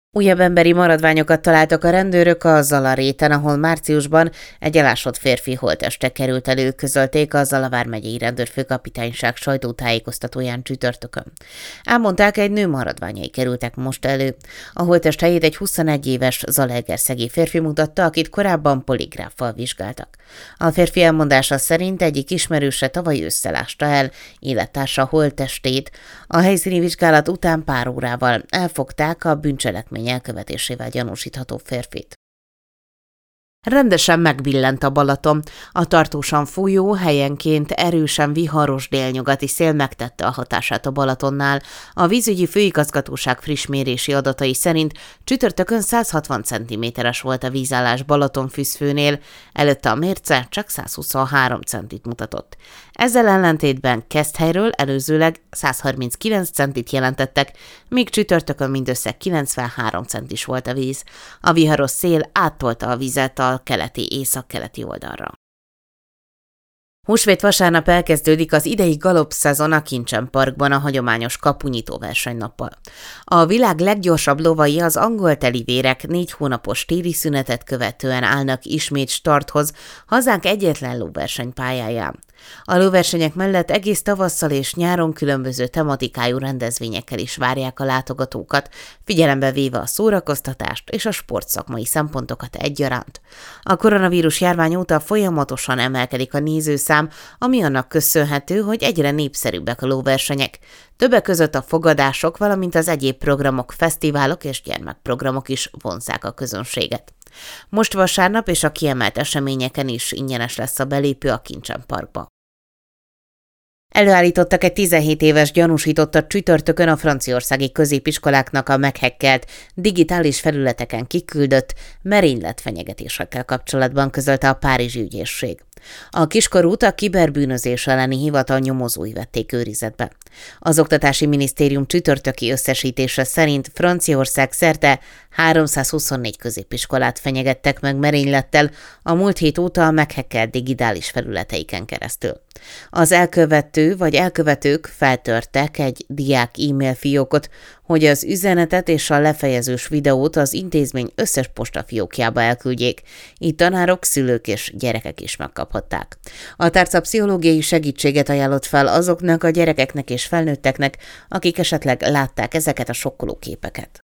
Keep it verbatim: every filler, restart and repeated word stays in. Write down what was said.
Újabb emberi maradványokat találtak a rendőrök a Zalaréten, ahol márciusban egy elásott férfi holtteste került elő, közölték a Zala vármegyei rendőrfőkapitányság sajtótájékoztatóján csütörtökön. Elmondták, egy nő maradványai kerültek most elő. A holttest helyét egy huszonegy éves zalaegerszegi férfi mutatta, akit korábban poligráffal vizsgáltak. A férfi elmondása szerint egyik ismerőse tavaly ősszel ásta el élettársa holttestét. A helyszíni vizsgálat után pár órával elfogták a bűncselekmény elkövetésével gyanúsítható férfit. Rendesen megbillent a Balaton. A tartósan fújó, helyenként erősen viharos délnyugati szél megtette a hatását a Balatonnál. A vízügyi főigazgatóság friss mérési adatai szerint csütörtökön száz hatvan centiméteres volt a vízállás Balatonfüszfőnél, előtte a mérce csak száz huszonhárom centit mutatott. Ezzel ellentétben Keszthelyről előzőleg száz harminckilenc centit jelentettek, míg csütörtökön mindössze kilencvenhárom centis volt a víz. A viharos szél áttolta a vizet a keleti-északkeleti oldalra. Húsvét vasárnap elkezdődik az idei galopszezon a Kincsen Parkban a hagyományos kapunyító versenynappal. A világ leggyorsabb lovai, az angol telivérek négy hónapos téli szünetet követően állnak ismét starthoz hazánk egyetlen lóversenypályáján. A lóversenyek mellett egész tavasszal és nyáron különböző tematikájú rendezvényekkel is várják a látogatókat, figyelembe véve a szórakoztatást és a sportszakmai szempontokat egyaránt. A koronavírus járvány óta folyamatosan emelkedik a nézőszám, ami annak köszönhető, hogy egyre népszerűbbek a lóversenyek. Többek között a fogadások, valamint az egyéb programok, fesztiválok és gyermekprogramok is vonzzák a közönséget. Most vasárnap és a kiemelt eseményeken is ingyenes lesz a belépő a Kincsen Parkba. Előállítottak egy tizenhét éves gyanúsítottat csütörtökön a franciaországi középiskoláknak a meghekkelt, digitális felületeken kiküldött merényletfenyegetésekkel kapcsolatban, közölte a párizsi ügyészség. A kiskorút a kiberbűnözés elleni hivatal nyomozói vették őrizetbe. Az Oktatási Minisztérium csütörtöki összesítése szerint Franciaország szerte háromszázhuszonnégy középiskolát fenyegettek meg merénylettel a múlt hét óta a meghekkelt digitális felületeiken keresztül. Az elkövető vagy elkövetők feltörtek egy diák e-mail fiókot, hogy az üzenetet és a lefejezős videót az intézmény összes postafiókjába elküldjék. Így tanárok, szülők és gyerekek is megkaphatták. A tárca pszichológiai segítséget ajánlott fel azoknak a gyerekeknek és felnőtteknek, akik esetleg látták ezeket a sokkoló képeket.